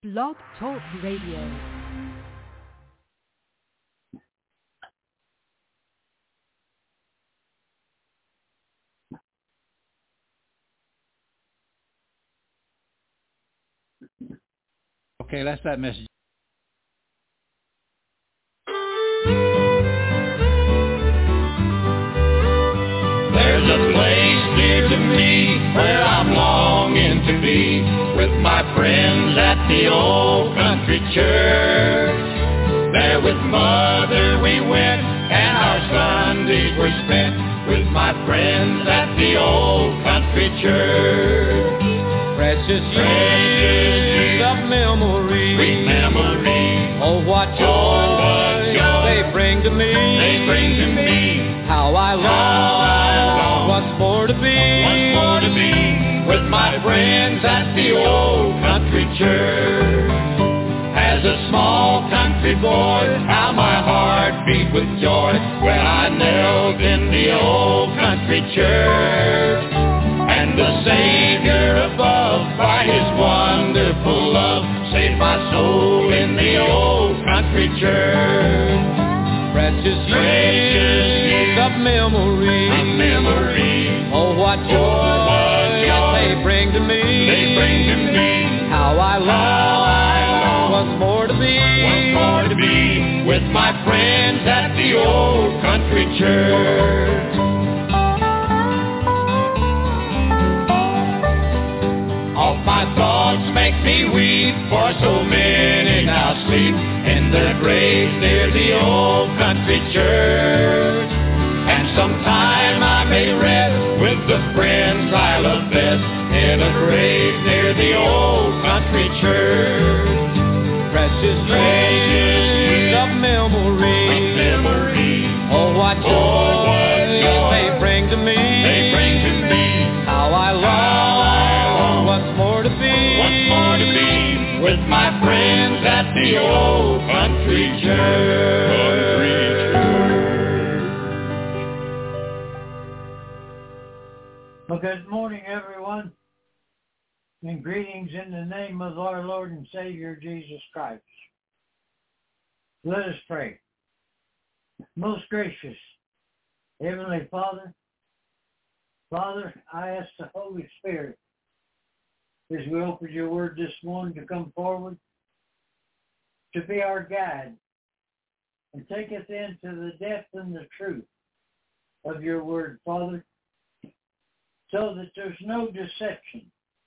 Blog Talk Radio. Okay, that's that message. There's a place near to me where I'm longing to be with my friends at the old country church. There with Mother we went and our Sundays were spent with my friends at the old country church. Precious years of memory, Sweet memory. oh what joy they bring to me. They bring to me How I long once more to be with my friends at the old country church. As a small country boy, how my heart beat with joy when I knelt in the old country church. And the Savior above, by His wonderful love, saved my soul in the old country church. Precious years of memory, oh what joy they bring to me. They bring to me How I long once more to be with my friends at the old country church. All my thoughts make me weep, for so many now sleep in their graves near the old country church. And sometime I may rest with the friends I love best in a grave near the old country church. Precious years of memory, oh what joy they bring to me. They bring to me How I long once more to be with my friends at the old country church. Well, good morning, everyone, and greetings in the name of our Lord and Savior, Jesus Christ. Let us pray. Most gracious Heavenly Father, I ask the Holy Spirit, as we open your word this morning, to come forward, to be our guide, and take us into the depth and the truth of your word, Father, so that there's no deception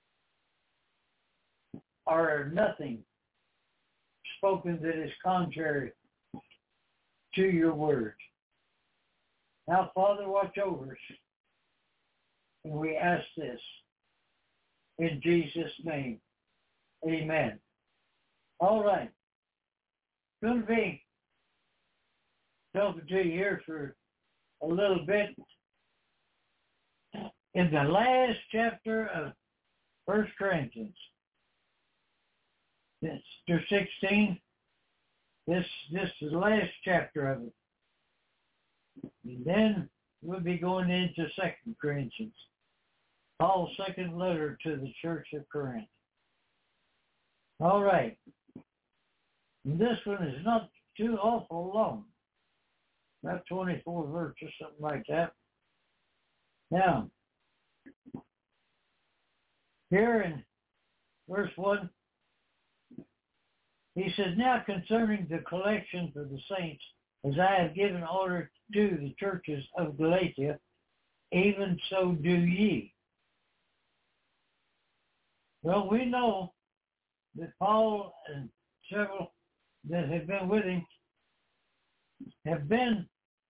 or nothing spoken that is contrary to your word. Now, Father, watch over us. And we ask this in Jesus' name. Amen. All right. Going to be talking to you here for a little bit. In the last chapter of 1 Corinthians, chapter 16, this is the last chapter of it. And then we'll be going into 2 Corinthians, Paul's second letter to the church of Corinth. All right. And this one is not too awful long, about 24 verses, something like that. Now, here in verse 1, he says, now concerning the collection for the saints, as I have given order to the churches of Galatia, even so do ye. Well, we know that Paul and several that have been with him have been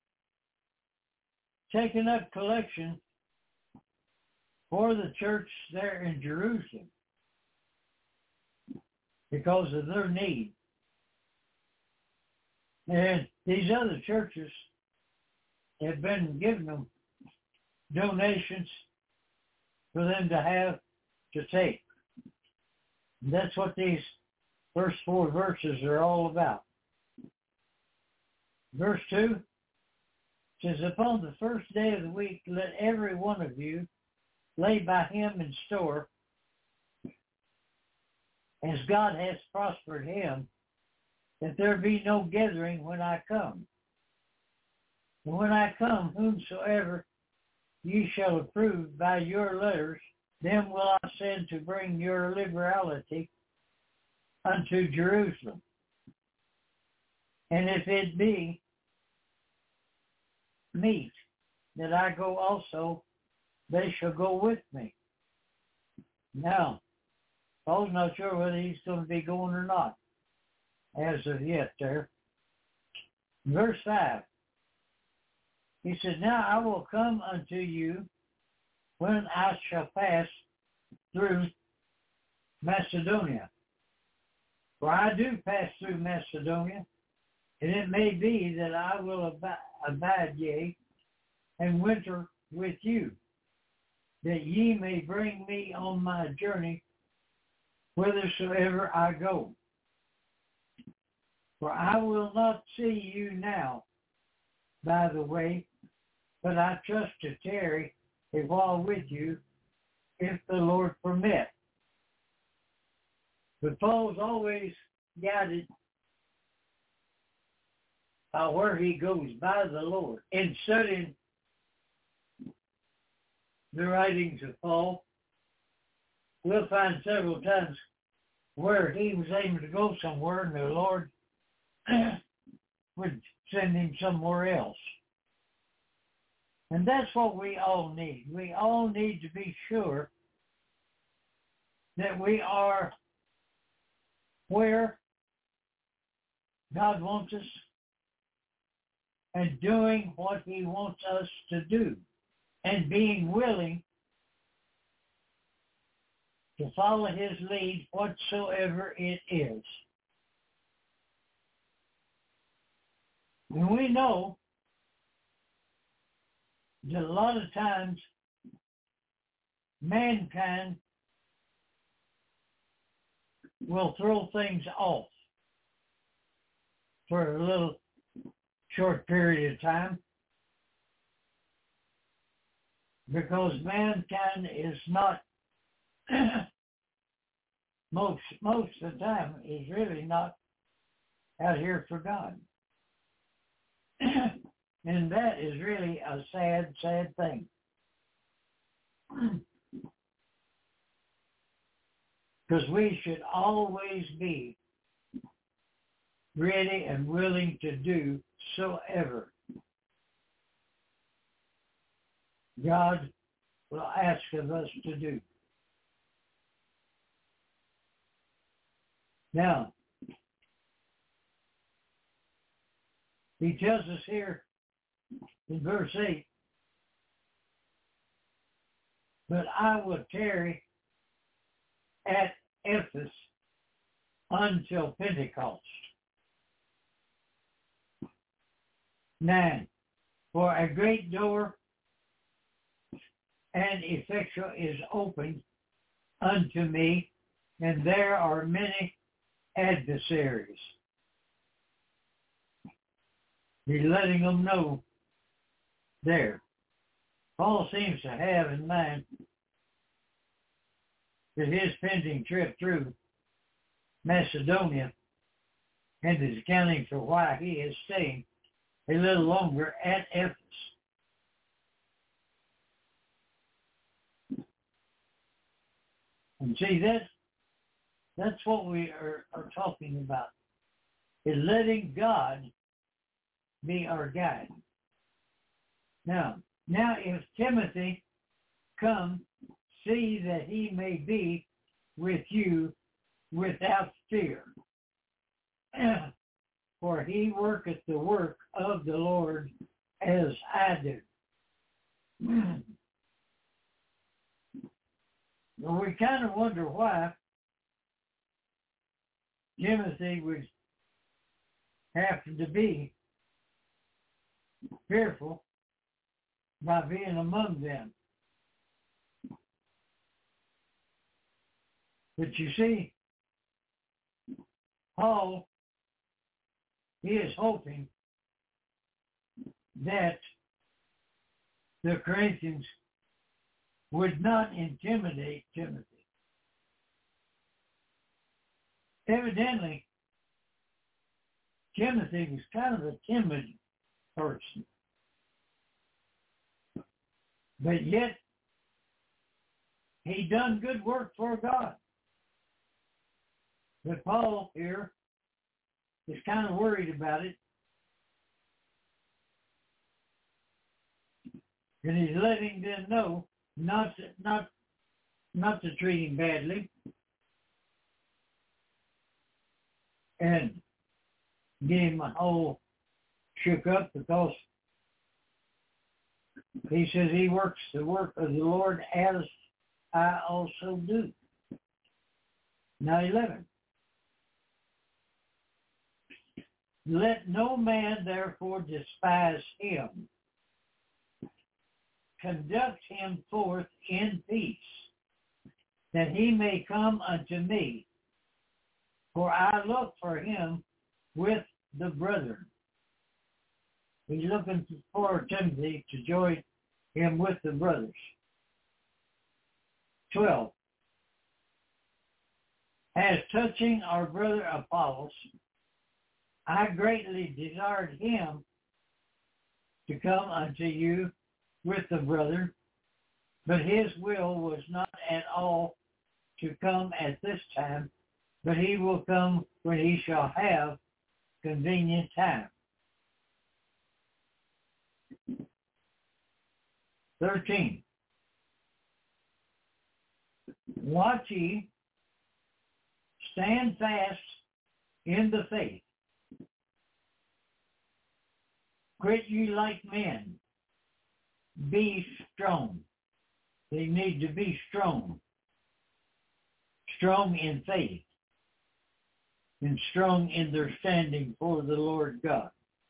taking up collection for the church there in Jerusalem because of their need. And these other churches have been giving them donations for them to have to take. And that's what these first 4 verses are all about. Verse 2 says, upon the first day of the week, let every one of you lay by him in store as God has prospered him, that there be no gathering when I come. And when I come, whomsoever ye shall approve by your letters, them will I send to bring your liberality unto Jerusalem. And if it be meet that I go also, they shall go with me. Now, Paul's not sure whether he's going to be going or not as of yet there. Verse 5, he said, now I will come unto you when I shall pass through Macedonia. For I do pass through Macedonia, and it may be that I will abide, yea, and winter with you, that ye may bring me on my journey whithersoever I go. For I will not see you now by the way, but I trust to tarry a while with you, if the Lord permit. But Paul's always guided by where he goes, by the Lord. In studying the writings of Paul, we'll find several times where he was aiming to go somewhere and the Lord would send him somewhere else. And that's what we all need. We all need to be sure that we are where God wants us and doing what he wants us to do and being willing to follow his lead whatsoever it is. And we know that a lot of times mankind will throw things off for a little short period of time because mankind is not most of the time is really not out here for God. And that is really a sad, sad thing. Because we should always be ready and willing to do soever God will ask of us to do. Now, he tells us here in verse 8, but I will tarry at Ephesus until Pentecost. 9, for a great door and effectual is opened unto me, and there are many adversaries. He's letting them know there. Paul seems to have in mind that his pending trip through Macedonia and is accounting for why he is staying a little longer at Ephesus. And see, that's what we are talking about, is letting God be our guide. Now, if Timothy come, see that he may be with you without fear. For he worketh the work of the Lord as I do. Well, we kind of wonder why Timothy would have to be fearful by being among them. But you see, Paul, he is hoping that the Corinthians would not intimidate Timothy. Evidently, Timothy was kind of a timid person. But yet, he done good work for God. But Paul here is kind of worried about it. And he's letting them know not to treat him badly. And get him all shook up because he says he works the work of the Lord as I also do. Now 11. Let no man therefore despise him. Conduct him forth in peace, that he may come unto me. For I look for him with the brethren. He's looking for Timothy to join him with the brothers. 12. As touching our brother Apollos, I greatly desired him to come unto you with the brethren, but his will was not at all to come at this time, but he will come when he shall have convenient time. 13. Watch ye, stand fast in the faith. Quit ye like men. Be strong. They need to be strong. Strong in faith. And strong in their standing for the Lord God.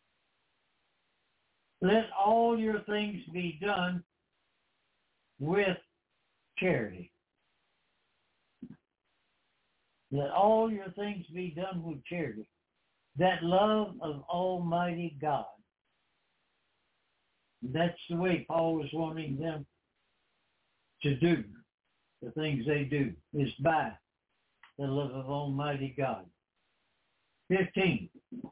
Let all your things be done with charity. Let all your things be done with charity. That love of Almighty God. That's the way Paul was wanting them to do the things they do, is by the love of Almighty God. 15.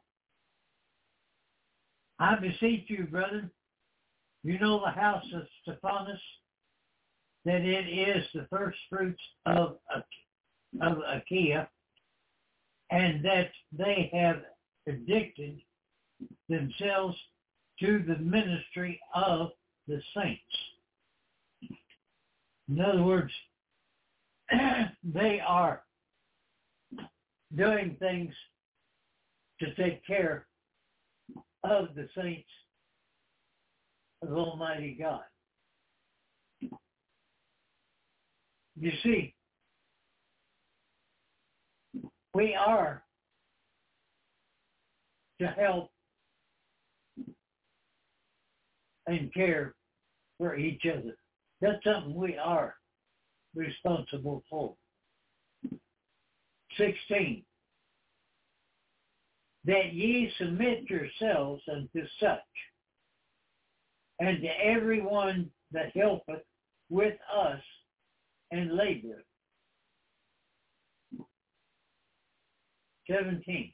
I beseech you, brethren, you know the house of Stephanas, that it is the first fruits of Achaia, and that they have addicted themselves to the ministry of the saints. In other words, they are doing things to take care of the saints of Almighty God. You see, we are to help and care for each other. That's something we are responsible for. 16. That ye submit yourselves unto such, and to every one that helpeth with us and laboreth. 17.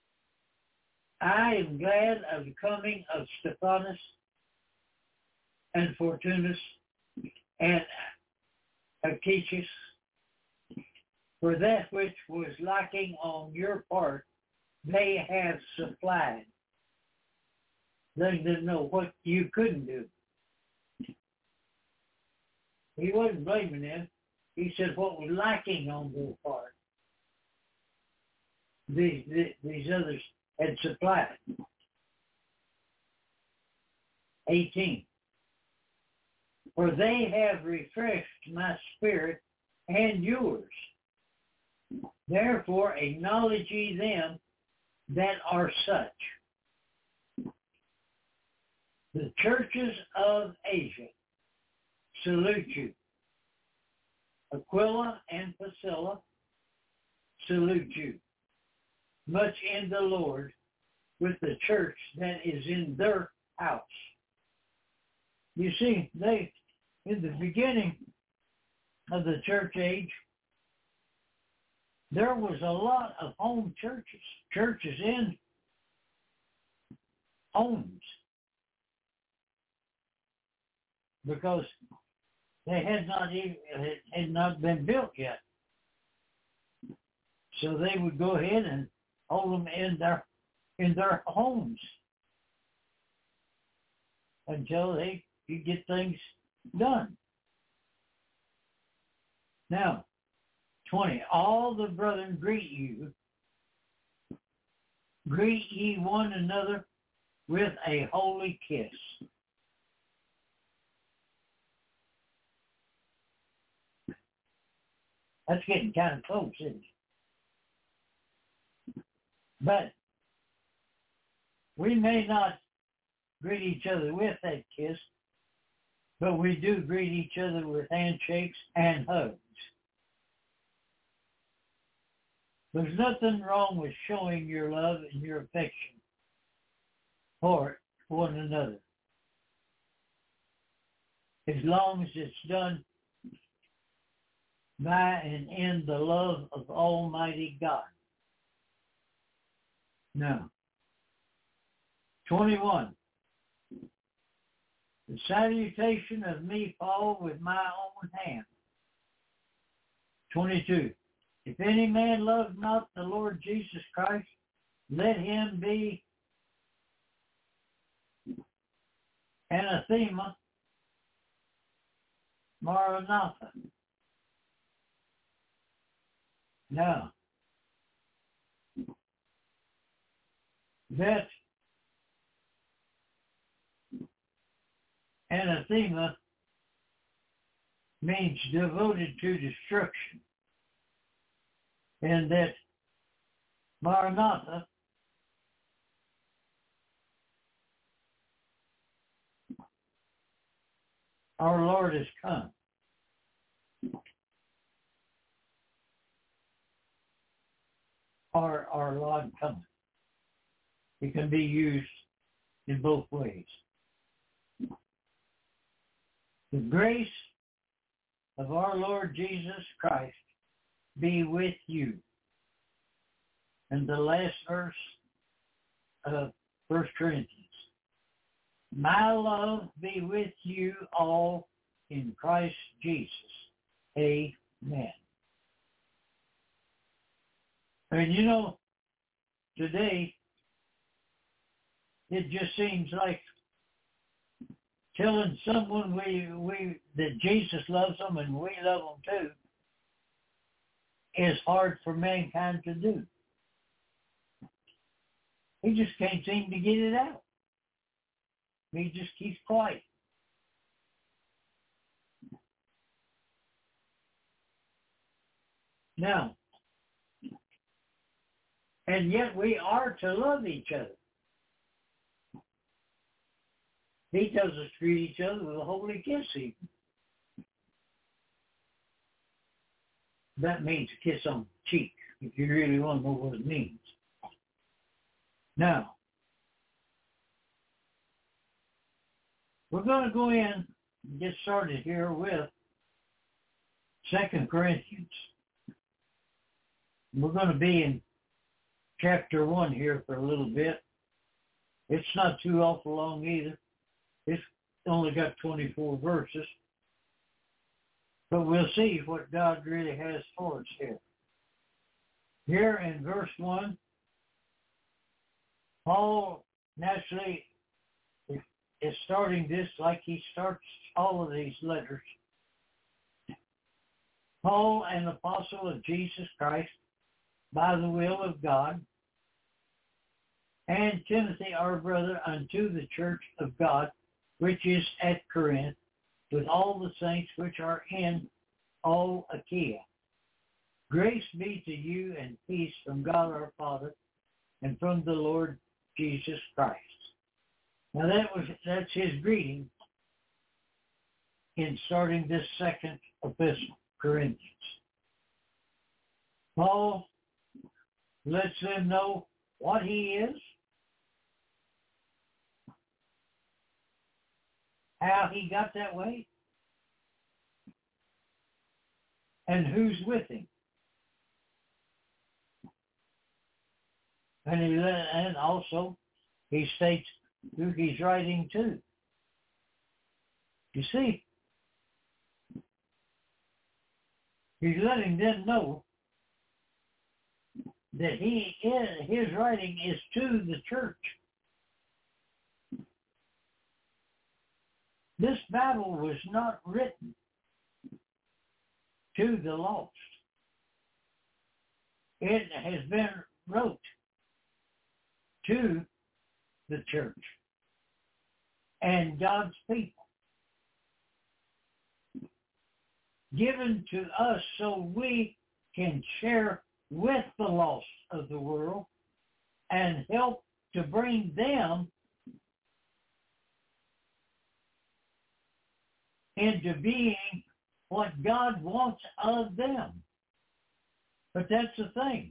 I am glad of the coming of Stephanas and Fortunus and Achaicus, for that which was lacking on your part, they have supplied. Letting them know what you couldn't do. He wasn't blaming them. He said what was lacking on their part, these others had supplied. 18. For they have refreshed my spirit and yours. Therefore acknowledge ye them that are such. The churches of Asia salute you. Aquila and Priscilla salute you. Much in the Lord, with the church that is in their house. You see, they, in the beginning of the church age, there was a lot of home churches in homes, because they had not been built yet. So they would go ahead and hold them in their homes until they could get things done. Now, 20, all the brethren greet you. Greet ye one another with a holy kiss. That's getting kind of close, isn't it? But we may not greet each other with that kiss, but we do greet each other with handshakes and hugs. There's nothing wrong with showing your love and your affection for one another, as long as it's done by and in the love of Almighty God. Now, 21. The salutation of me, Paul, with my own hand. 22. If any man love not the Lord Jesus Christ, let him be anathema, Maranatha. Now, that anathema means devoted to destruction, and that Maranatha our Lord has come. Our Lord cometh. It can be used in both ways. The grace of our Lord Jesus Christ be with you. And the last verse of 1 Corinthians. My love be with you all in Christ Jesus. Amen. And you know, today, it just seems like telling someone that Jesus loves them and we love them too is hard for mankind to do. He just can't seem to get it out. He just keeps quiet. Now, and yet we are to love each other. He tells us to greet each other with a holy kiss even. That means a kiss on the cheek, if you really want to know what it means. Now, we're going to go in and get started here with 2 Corinthians. We're going to be in chapter 1 here for a little bit. It's not too awful long either. It's only got 24 verses. But we'll see what God really has for us here. Here in verse 1, Paul naturally is starting this like he starts all of these letters. Paul, an apostle of Jesus Christ, by the will of God, and Timothy, our brother, unto the church of God, which is at Corinth, with all the saints which are in all Achaia. Grace be to you and peace from God our Father and from the Lord Jesus Christ. Now that's his greeting in starting this second epistle, Corinthians. Paul lets them know what he is, how he got that way, and who's with him. And also, he states who he's writing to. You see, he's letting them know that his writing is to the church. This Bible was not written to the lost. It has been wrote to the church and God's people, given to us so we can share with the lost of the world and help to bring them into being what God wants of them. But that's the thing.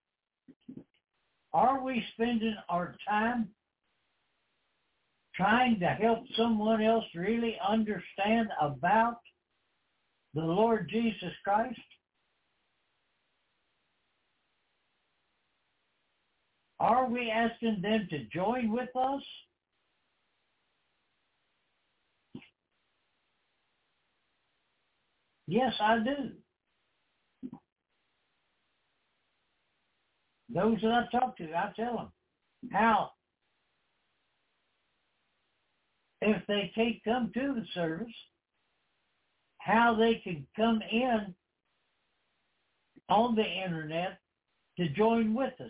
Are we spending our time trying to help someone else really understand about the Lord Jesus Christ? Are we asking them to join with us? Yes, I do. Those that I talk to, I tell them how, if they can't come to the service, how they can come in on the internet to join with us.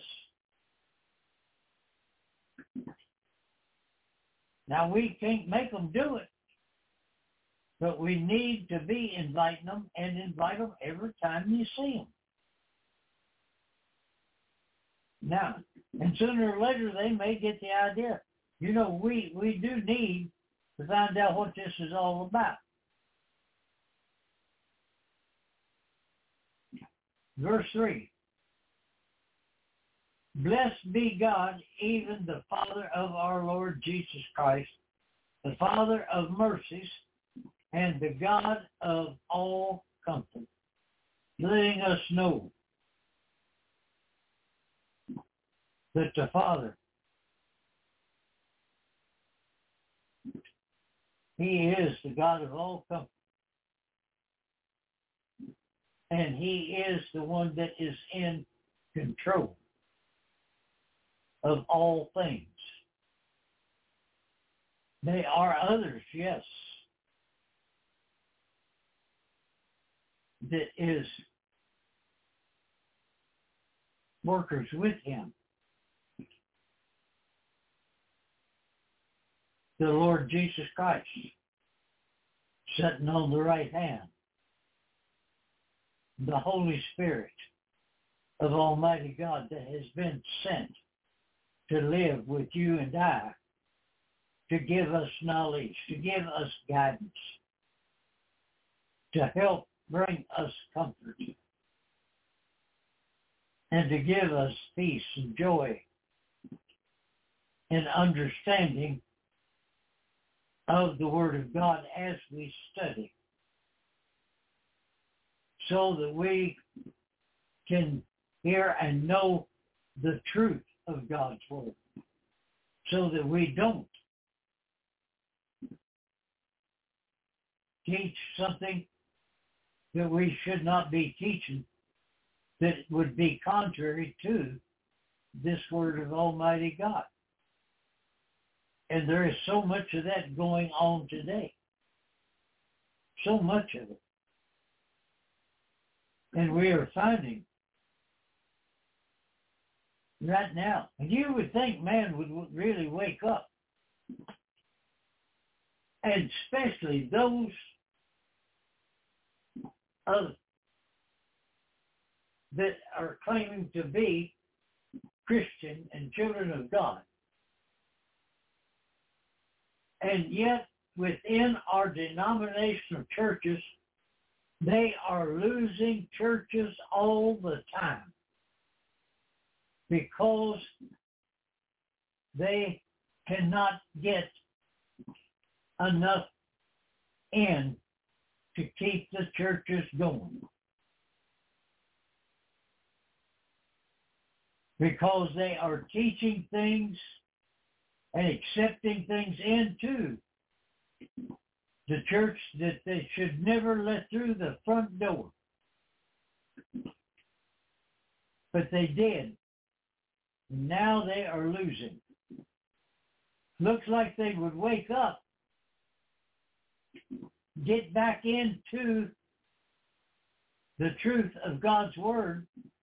Now, we can't make them do it, but we need to be inviting them and invite them every time you see them. Now, and sooner or later they may get the idea. You know, we do need to find out what this is all about. Verse 3. Blessed be God, even the Father of our Lord Jesus Christ, the Father of mercies, and the God of all comfort, letting us know that the Father, He is the God of all comfort. And He is the one that is in control of all things. There are others, yes, that is workers with Him. The Lord Jesus Christ, sitting on the right hand. The Holy Spirit of Almighty God that has been sent to live with you and I, to give us knowledge, to give us guidance, to help bring us comfort, and to give us peace and joy and understanding of the Word of God as we study, so that we can hear and know the truth of God's Word, so that we don't teach something that we should not be teaching, that would be contrary to this Word of Almighty God. And there is so much of that going on today. So much of it. And we are finding right now, and you would think man would really wake up, and especially those that are claiming to be Christian and children of God. And yet, within our denominational churches, they are losing churches all the time because they cannot get enough in to keep the churches going. because they are teaching things and accepting things into the church that they should never let through the front door. But they did. Now they are losing. Looks like they would wake up, get back into the truth of God's Word,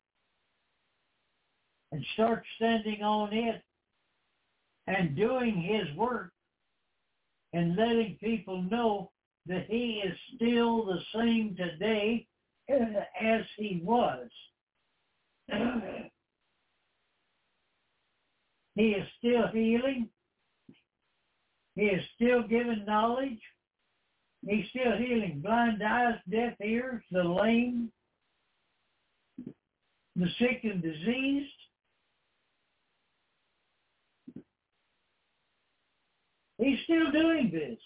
and start standing on it and doing His work and letting people know that He is still the same today as He was. He is still healing. He is still giving knowledge. He's still healing blind eyes, deaf ears, the lame, the sick and diseased. He's still doing this.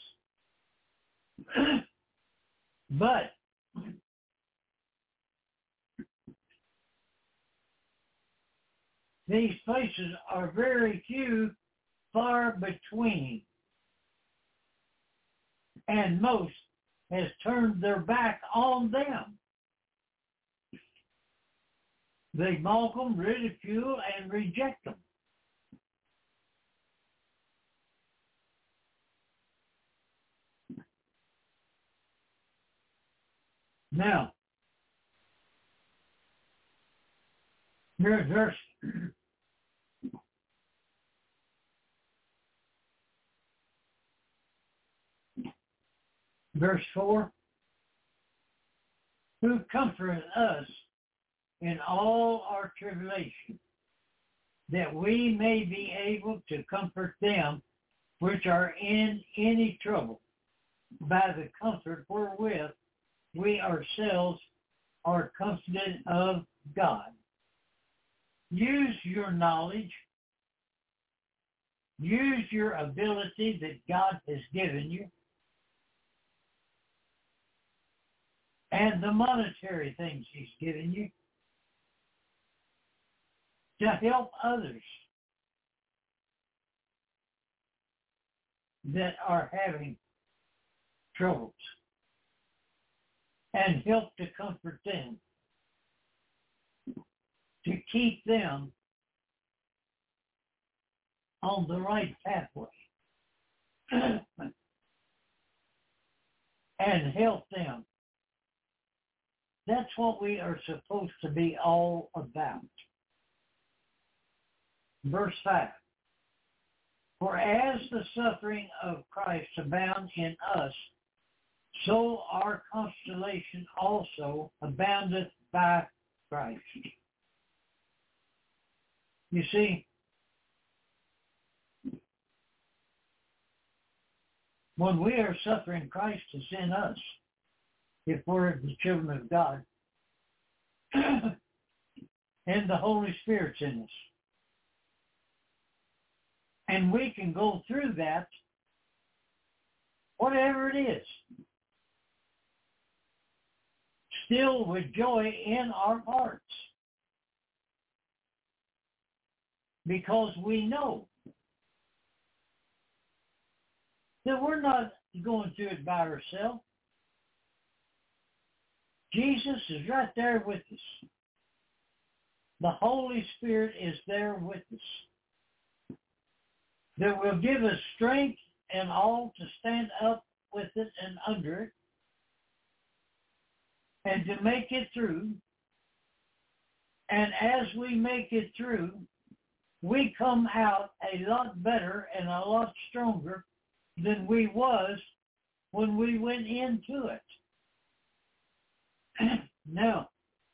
But these places are very few, far between. And most has turned their back on them. They mock them, ridicule, and reject them. Now, here's verse 4. Who comforteth us in all our tribulation, that we may be able to comfort them which are in any trouble, by the comfort wherewith we ourselves are comforted of God. Use your knowledge. Use your ability that God has given you. And the monetary things He's given you to help others that are having troubles, and help to comfort them, to keep them on the right pathway, and help them. That's what we are supposed to be all about. Verse 5. For as the suffering of Christ abound in us, so our consolation also aboundeth by Christ. You see, when we are suffering, Christ is in us, if we're the children of God. And the Holy Spirit's in us. And we can go through that, whatever it is, still with joy in our hearts. Because we know that we're not going through it by ourselves. Jesus is right there with us. The Holy Spirit is there with us. That will give us strength and all to stand up with it and under it, and to make it through. And as we make it through, we come out a lot better and a lot stronger than we was when we went into it. Now,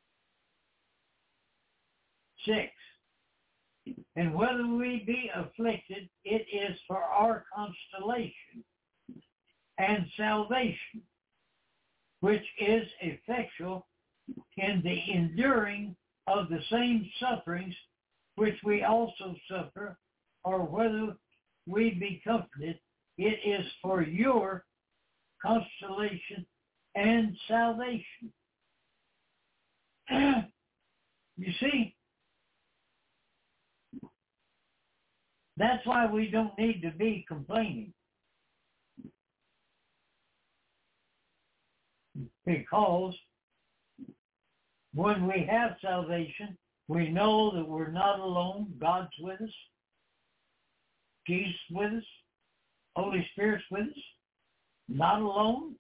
6. And whether we be afflicted, it is for our consolation and salvation, which is effectual in the enduring of the same sufferings which we also suffer, or whether we be comforted, it is for your consolation and salvation. You see, That's why we don't need to be complaining. Because when we have salvation, we know that we're not alone. God's with us. Jesus with us. Holy Spirit's with us. Not alone.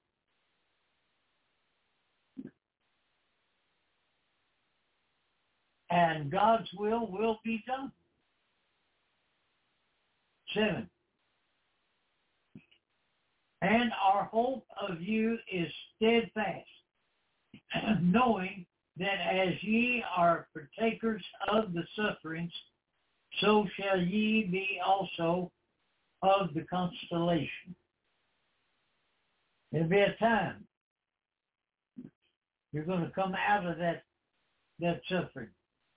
And God's will be done. 7. And our hope of you is steadfast, knowing that as ye are partakers of the sufferings, so shall ye be also of the consolation. There'll be a time you're going to come out of that suffering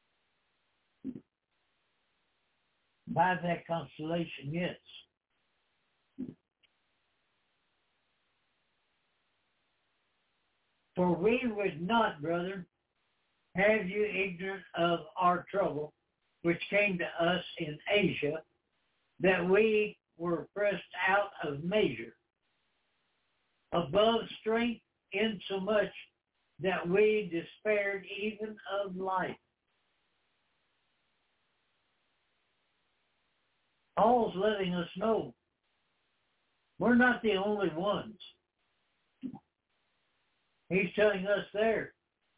by that consolation, yes. For we would not, brother, have you ignorant of our trouble, which came to us in Asia, that we were pressed out of measure, above strength, insomuch that we despaired even of life. Paul's letting us know we're not the only ones. He's telling us there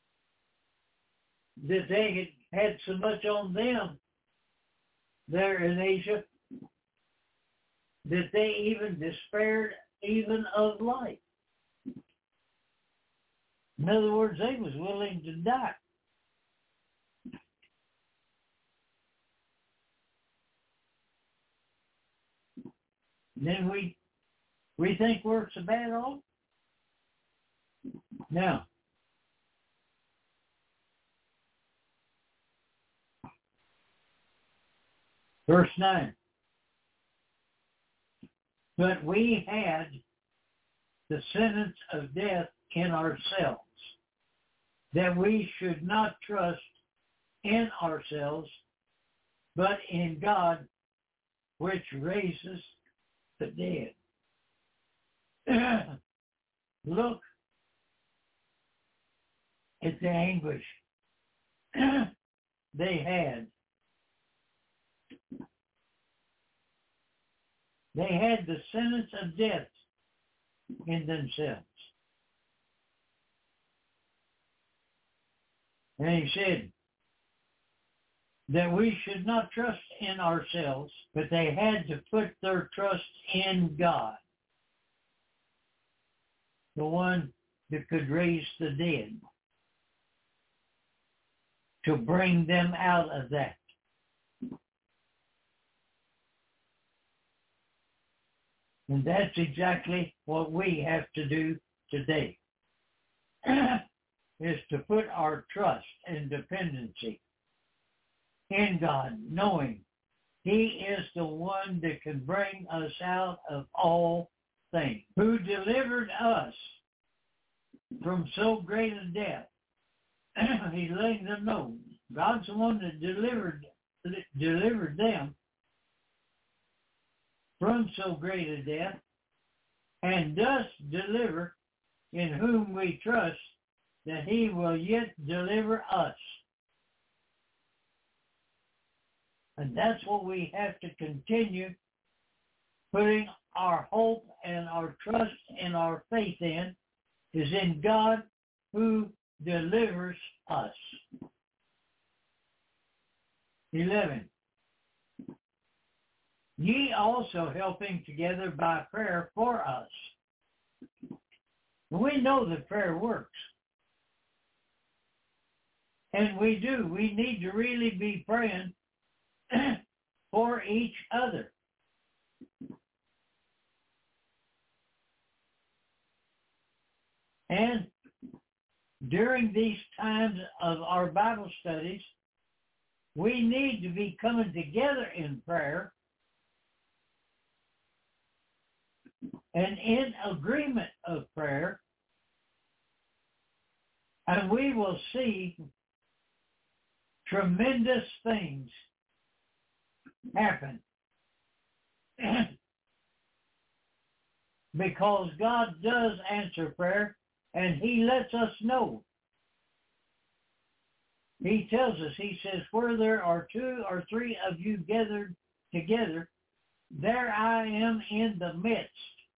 that they had so much on them there in Asia that they even despaired even of life. In other words, they was willing to die. Then we think we're so bad off. Now, verse 9. But we had the sentence of death in ourselves, that we should not trust in ourselves, but in God, which raises the dead. Look at the anguish they had. They had the sentence of death in themselves. And he said that we should not trust in ourselves, but they had to put their trust in God, the one that could raise the dead, to bring them out of that. And that's exactly what we have to do today, is to put our trust and dependency in God, knowing He is the one that can bring us out of all things, who delivered us from so great a death. He's letting them know God's the one that delivered them from so great a death, and does deliver, in whom we trust that He will yet deliver us. And that's what we have to continue putting our hope and our trust and our faith in, is in God who delivers us. 11. Ye also helping together by prayer for us. We know that prayer works. And we do. We need to really be praying for each other. And during these times of our Bible studies, we need to be coming together in prayer and in agreement of prayer, and we will see tremendous things happen because God does answer prayer, and He lets us know. He tells us, He says, where there are 2 or 3 of you gathered together, there I am in the midst.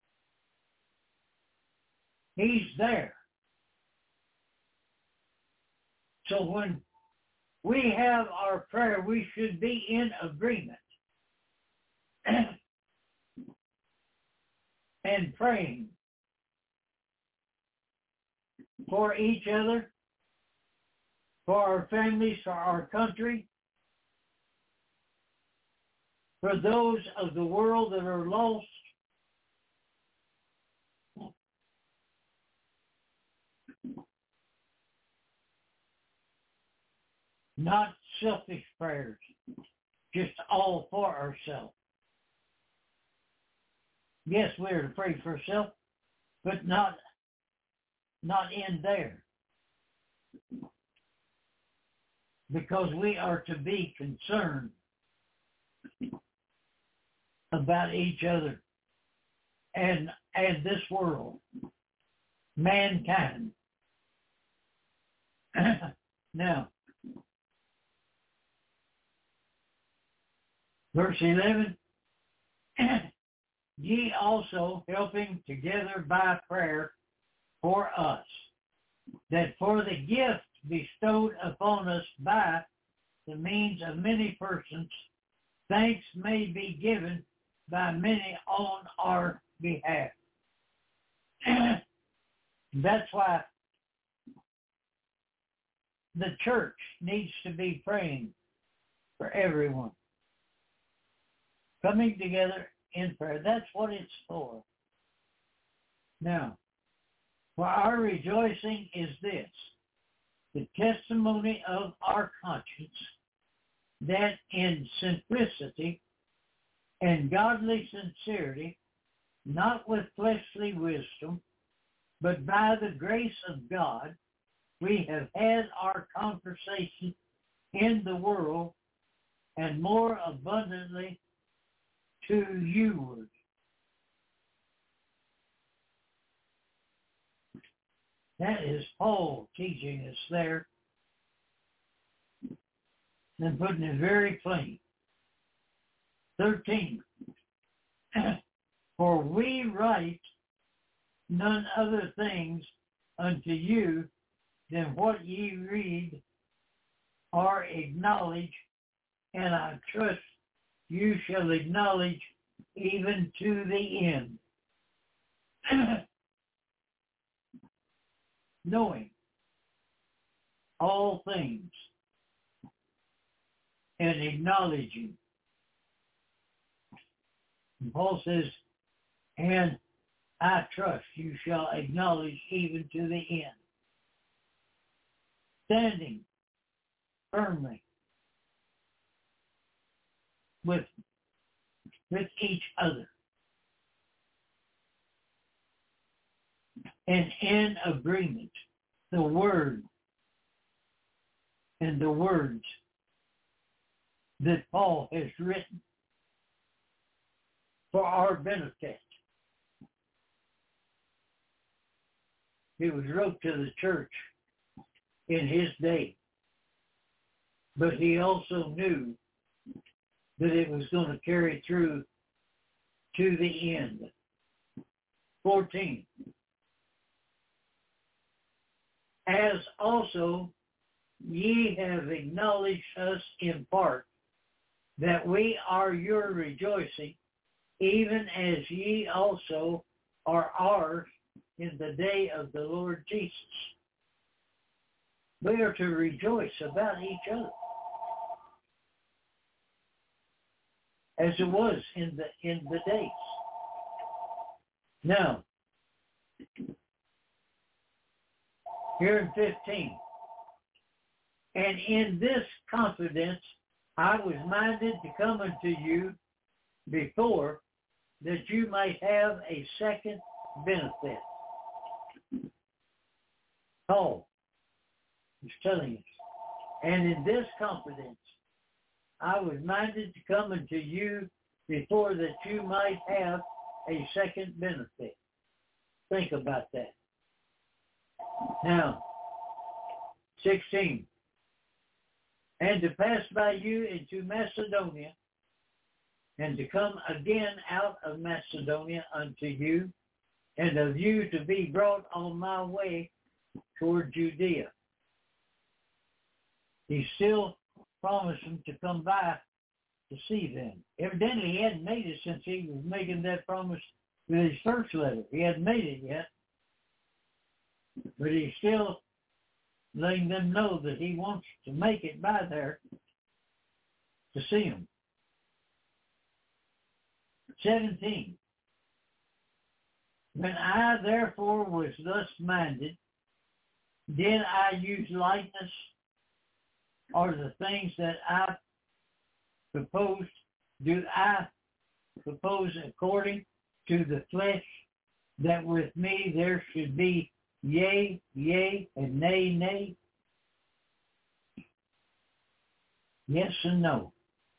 He's there. So when we have our prayer, we should be in agreement and praying for each other, for our families, for our country, for those of the world that are lost. Not selfish prayers, just all for ourselves. Yes, we are to pray for ourselves, but not in there. Because we are to be concerned about each other and this world, mankind. Now, verse 11, ye also helping together by prayer for us, that for the gift bestowed upon us by the means of many persons, thanks may be given by many on our behalf. That's why the church needs to be praying for everyone. Coming together in prayer. That's what it's for. Now, for our rejoicing is this, the testimony of our conscience, that in simplicity and godly sincerity, not with fleshly wisdom, but by the grace of God, we have had our conversation in the world, and more abundantly to you. That is Paul teaching us there and putting it very plain. 13. For we write none other things unto you than what ye read or acknowledge, and I trust you shall acknowledge even to the end. Knowing all things and acknowledging. And Paul says, and I trust you shall acknowledge even to the end. Standing firmly with each other. And in agreement, the word and the words that Paul has written for our benefit. It was wrote to the church in his day, but he also knew that it was going to carry through to the end. 14. As also ye have acknowledged us in part, that we are your rejoicing, even as ye also are ours in the day of the Lord Jesus. We are to rejoice about each other, as it was in the days. Now, here in 15, and in this confidence I was minded to come unto you before, that you might have a second benefit. Paul is telling us, and in this confidence I was minded to come unto you before, that you might have a second benefit. Think about that. Now, 16. And to pass by you into Macedonia, and to come again out of Macedonia unto you, and of you to be brought on my way toward Judea. He still promised them to come by to see them. Evidently, he hadn't made it since he was making that promise with his first letter. He hadn't made it yet. But he's still letting them know that he wants to make it by there to see them. 17. When I therefore was thus minded, did I use lightness, or the things that I proposed, do I propose according to the flesh, that with me there should be yea, yea, and nay, nay? Yes and no.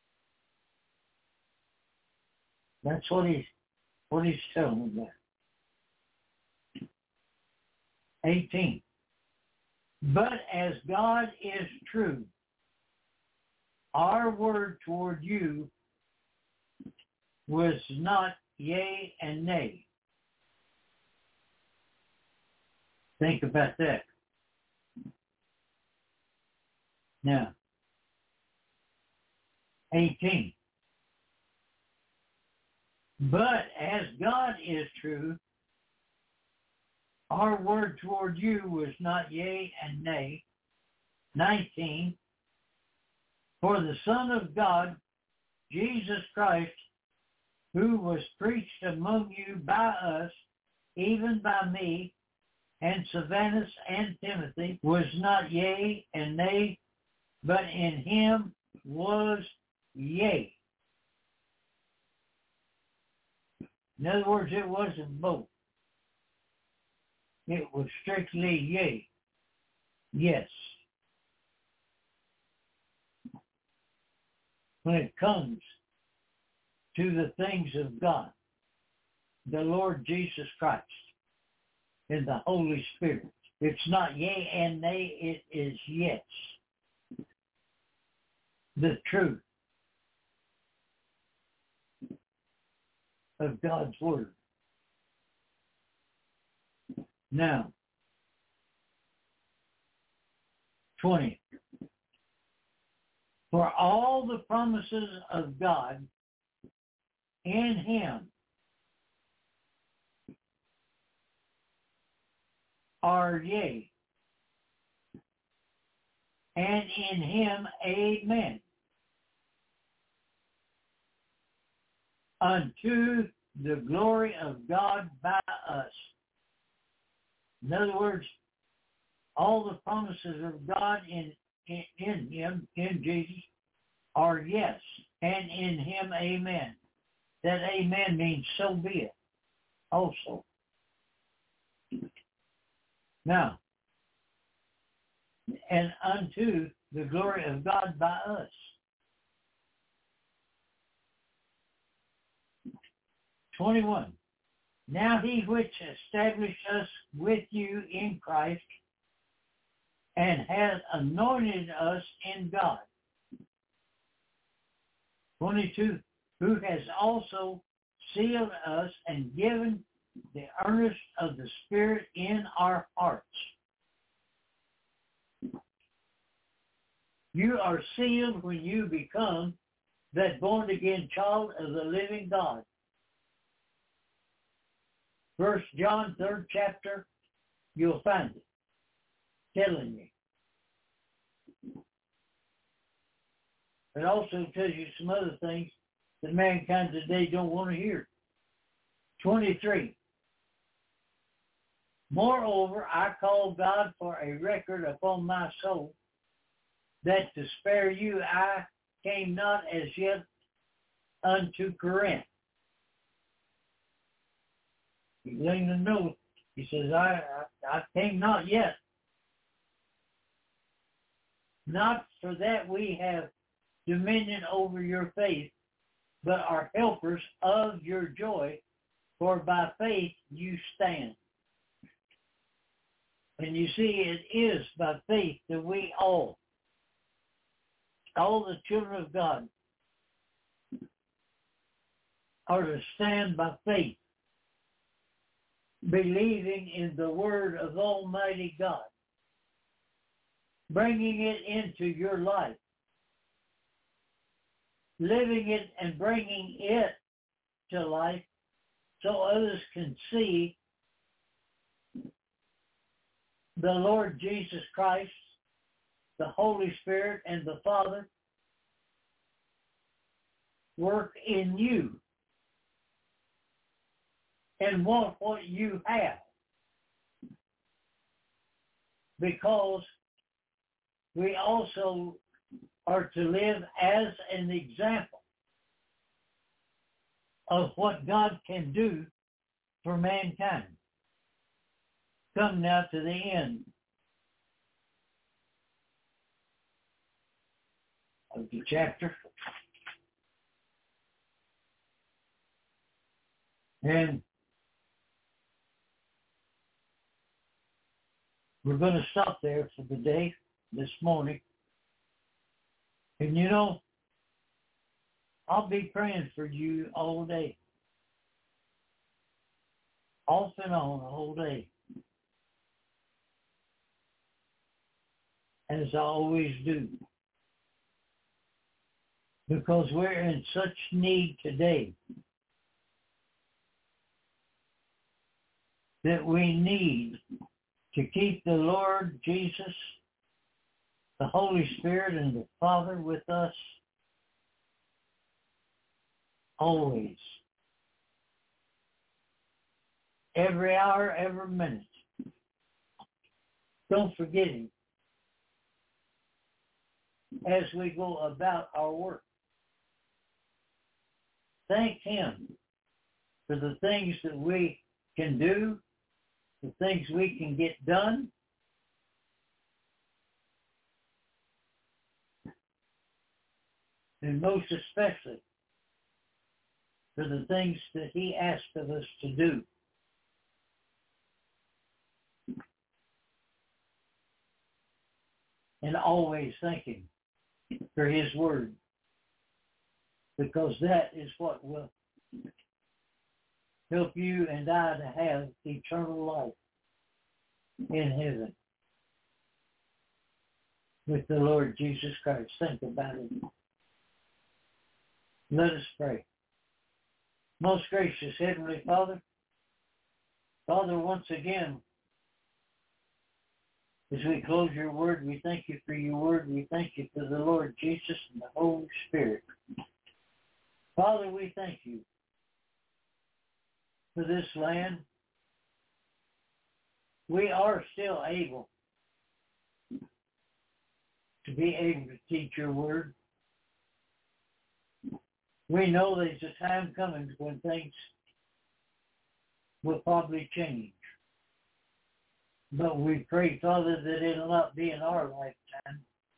That's what he's telling them there. 18. But as God is true, our word toward you was not yea and nay. Think about that. Now, 18. But as God is true, our word toward you was not yea and nay. 19. For the Son of God, Jesus Christ, who was preached among you by us, even by me, and Silvanus and Timothy, was not yea and nay, but in him was yea. In other words, it wasn't both. It was strictly yea. Yes. When it comes to the things of God, the Lord Jesus Christ, and the Holy Spirit, it's not yea and nay, it is yes. The truth of God's Word. Now, 20. For all the promises of God in him are yea, and in him amen, unto the glory of God by us. In other words, all the promises of God in him, in Jesus, are yes, and in him amen. That amen means so be it also. Now, and unto the glory of God by us. 21. Now he which established us with you in Christ and has anointed us in God. 22. Who has also sealed us and given the earnest of the Spirit in our hearts. You are sealed when you become that born-again child of the living God. 1 John, 3rd chapter, you'll find it, telling you. It also tells you some other things that mankind today don't want to hear. 23. Moreover, I call God for a record upon my soul, that to spare you I came not as yet unto Corinth. He's letting them know. He says, I came not yet. Not for that we have dominion over your faith, but are helpers of your joy, for by faith you stand. And you see, it is by faith that we all the children of God, are to stand by faith, believing in the word of Almighty God, bringing it into your life, living it and bringing it to life so others can see the Lord Jesus Christ, the Holy Spirit, and the Father work in you and want what you have, because we also are to live as an example of what God can do for mankind. Come now to the end of the chapter. And we're going to stop there for the day this morning. And you know, I'll be praying for you all day. Off and on the whole day. As I always do. Because we're in such need today that we need to keep the Lord Jesus, the Holy Spirit, and the Father with us always. Every hour, every minute. Don't forget Him as we go about our work. Thank Him for the things that we can do, the things we can get done. And most especially for the things that He asked of us to do. And always thank Him for His word, because that is what will help you and I to have eternal life in heaven with the Lord Jesus Christ. Think about it. Let us pray. Most gracious Heavenly Father, once again, as we close your word, we thank you for your word. We thank you for the Lord Jesus and the Holy Spirit. Father, we thank you for this land. We are still able to be able to teach your word. We know there's a time coming when things will probably change. But we pray, Father, that it'll not be in our lifetime.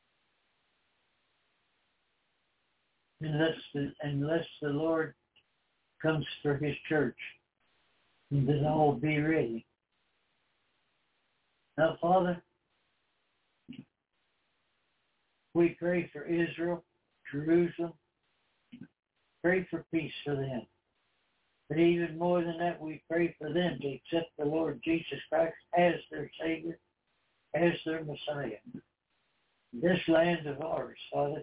Unless the Lord comes for His church, and that all be ready. Now, Father, we pray for Israel, Jerusalem. Pray for peace for them. But even more than that, we pray for them to accept the Lord Jesus Christ as their Savior, as their Messiah. This land of ours, Father,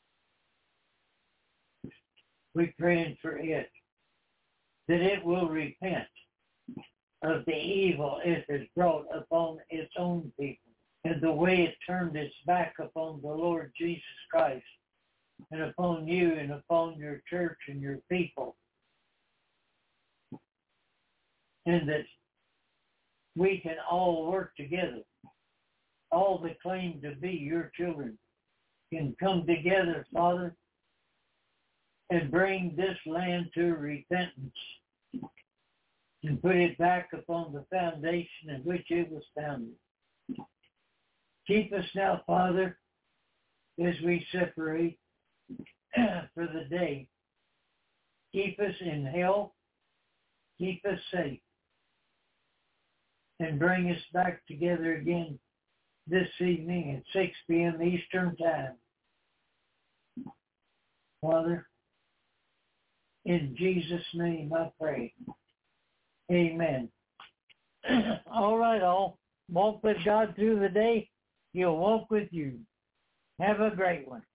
we're praying for it, that it will repent of the evil it has brought upon its own people, and the way it turned its back upon the Lord Jesus Christ, and upon you, and upon your church and your people. And that we can all work together. All that claim to be your children can come together, Father, and bring this land to repentance and put it back upon the foundation in which it was founded. Keep us now, Father, as we separate for the day. Keep us in health. Keep us safe. and bring us back together again this evening at 6 p.m. Eastern Time. Father, in Jesus' name I pray. Amen. All right, all. Walk with God through the day. He'll walk with you. Have a great one.